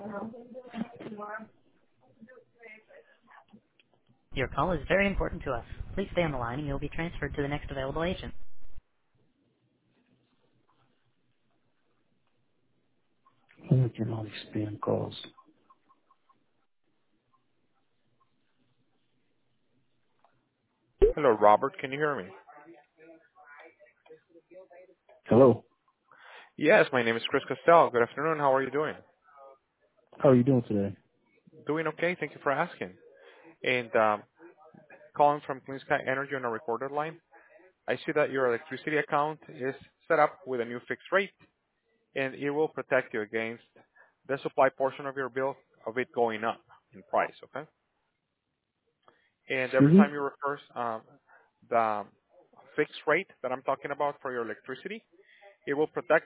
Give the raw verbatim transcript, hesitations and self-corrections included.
Your call is very important to us. Please stay on the line and you'll be transferred to the next available agent. I'm making all these spam calls. Hello, Robert. Can you hear me? Hello. Yes, my name is Chris Costell. Good afternoon. How are you doing? How are you doing today? Doing okay. Thank you for asking. And um, calling from Clean Sky Energy on a recorded line. I see that your electricity account is set up with a new fixed rate, and it will protect you against the supply portion of your bill of it going up in price. Okay. And every Excuse time me? you reverse um, the fixed rate that I'm talking about for your electricity, it will protect